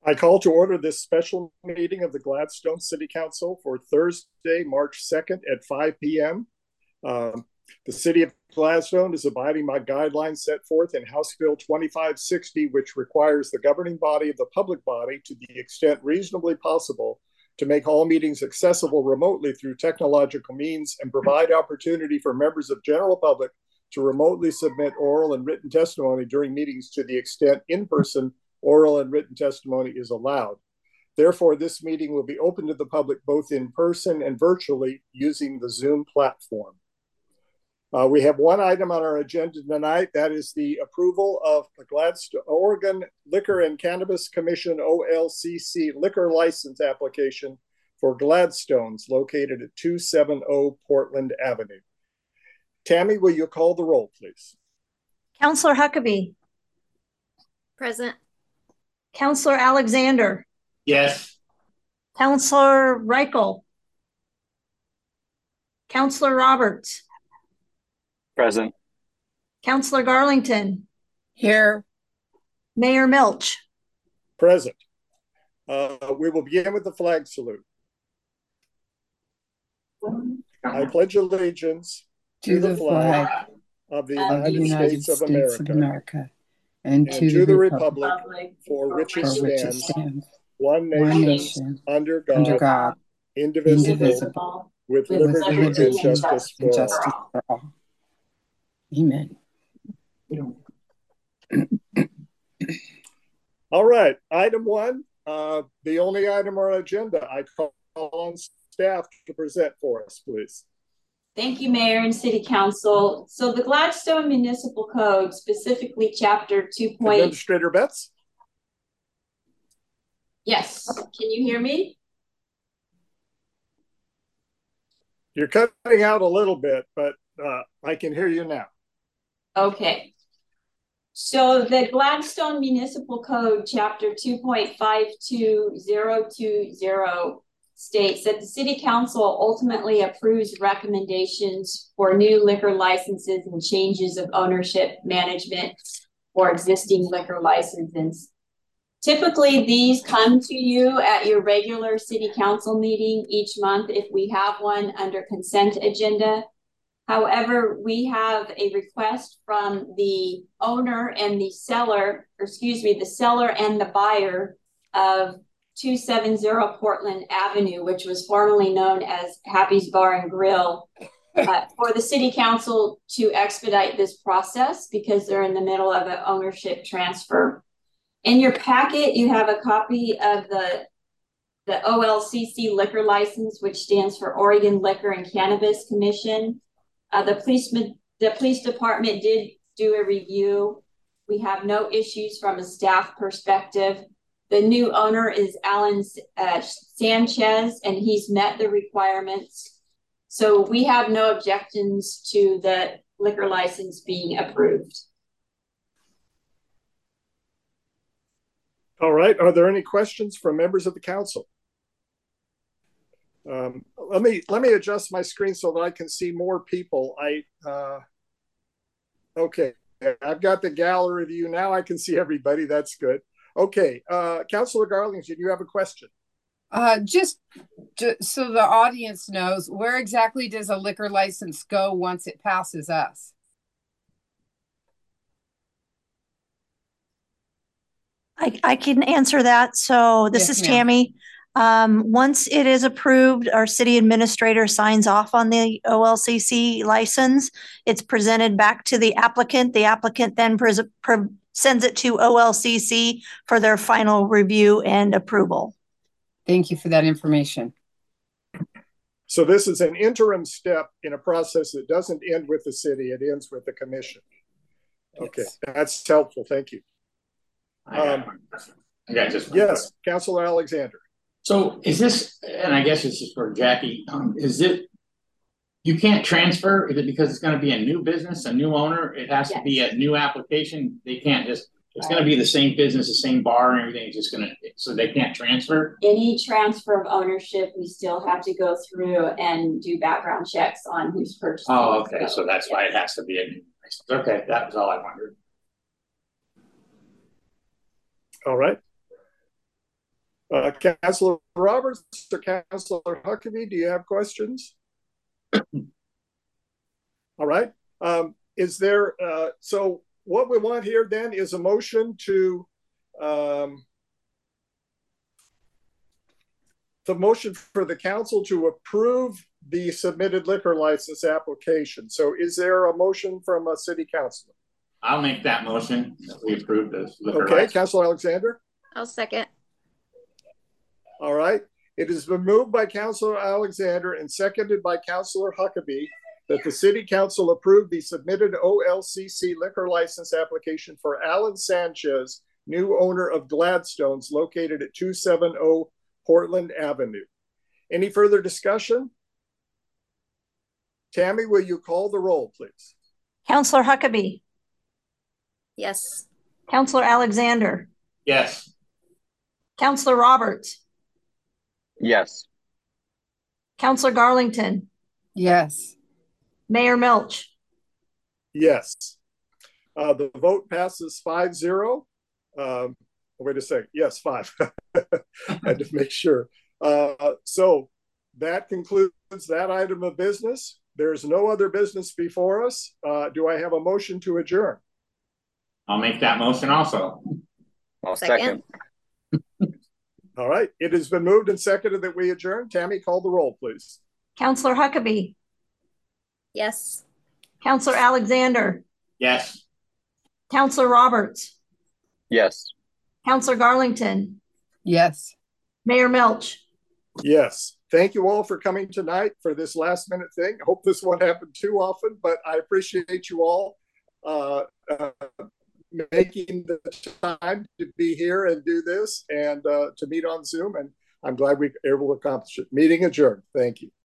I call to order this special meeting of the Gladstone City Council for Thursday, March 2nd at 5 p.m. The City of Gladstone is abiding by guidelines set forth in House Bill 2560, which requires the governing body of the public body, to the extent reasonably possible, to make all meetings accessible remotely through technological means and provide opportunity for members of general public to remotely submit oral and written testimony during meetings to the extent in-person oral and written testimony is allowed. Therefore, this meeting will be open to the public both in person and virtually using the Zoom platform. We have one item on our agenda tonight. That is the approval of the Gladstone Oregon Liquor and Cannabis Commission OLCC liquor license application for Gladstones located at 270 Portland Avenue. Tammy, will you call the roll, please? Councillor Huckabee. Present. Councillor Alexander. Yes. Councillor Reichel. Councillor Roberts. Present. Councillor Garlington. Here. Mayor Milch. Present. We will begin with the flag salute. I pledge allegiance to the flag of the United States of America and to the republic for which it stands, one nation, under under God, God, indivisible, with liberty and justice for all. Amen. All right, item one, the only item on our agenda. I call on staff to present for us, please. Thank you, Mayor and City Council. So the Gladstone Municipal Code, specifically Chapter 2. Administrator Betts? Yes, can you hear me? You're cutting out a little bit, but I can hear you now. Okay. So the Gladstone Municipal Code, Chapter 2.52020 states that the City Council ultimately approves recommendations for new liquor licenses and changes of ownership management for existing liquor licenses. Typically, these come to you at your regular City Council meeting each month if we have one under consent agenda. However, we have a request from the owner and the seller, or excuse me, the seller and the buyer of 270 Portland Avenue, which was formerly known as Happy's Bar and Grill, for the City Council to expedite this process because they're in the middle of an ownership transfer. In your packet, you have a copy of the OLCC liquor license, which stands for Oregon Liquor and Cannabis Commission. The police department did do a review. We have no issues from a staff perspective. The new owner is Alan Sanchez, and he's met the requirements. So we have no objections to the liquor license being approved. All right. Are there any questions from members of the council? Let me adjust my screen so that I can see more people. Okay. I've got the gallery view now. I can see everybody. That's good. Okay, Councillor Garlington, do you have a question? Just so the audience knows, where exactly does a liquor license go once it passes us? I can answer that. So this is Tammy. Once it is approved, our city administrator signs off on the OLCC license. It's presented back to the applicant. The applicant then sends it to OLCC for their final review and approval. Thank you for that information. So this is an interim step in a process that doesn't end with the city, it ends with the commission. Okay, that's helpful. Thank you. Yes, Councillor Alexander. So is this, and I guess this is for Jackie, is it, you can't transfer? Is it because it's going to be a new business, a new owner? It has to be a new application. They can't just, it's going to be the same business, the same bar and everything. It's just going to, so they can't transfer? Any transfer of ownership, we still have to go through and do background checks on who's purchasing. Oh, okay. So that's why it has to be a new license. Okay, that was all I wondered. All right. Councilor Roberts or Councilor Huckabee, do you have questions? All right. Is there, so what we want here then is a motion to, the motion for the council to approve the submitted liquor license application. So is there a motion from a city councilor? I'll make that motion that we approve this liquor Okay, license. Councilor Alexander? I'll second. All right. It has been moved by Councilor Alexander and seconded by Councilor Huckabee that the city council approve the submitted OLCC liquor license application for Alan Sanchez, new owner of Gladstone's, located at 270 Portland Avenue. Any further discussion? Tammy, will you call the roll, please? Counselor Huckabee. Yes. Counselor Alexander. Yes. Counselor Roberts. Yes. Counselor Garlington. Yes. Mayor Milch. Yes. The vote passes 5-0. Wait a second. Yes, 5. I had to make sure. So that concludes that item of business. There's no other business before us. Do I have a motion to adjourn? I'll make that motion also. I'll second. All right. It has been moved and seconded that we adjourn. Tammy, call the roll, please. Counselor Huckabee. Yes. Counselor Alexander. Yes. Counselor Roberts. Yes. Counselor Garlington. Yes. Mayor Milch. Yes. Thank you all for coming tonight for this last minute thing. I hope this won't happen too often, but I appreciate you all making the time to be here and do this and to meet on Zoom. And I'm glad we were able to accomplish it. Meeting adjourned. Thank you.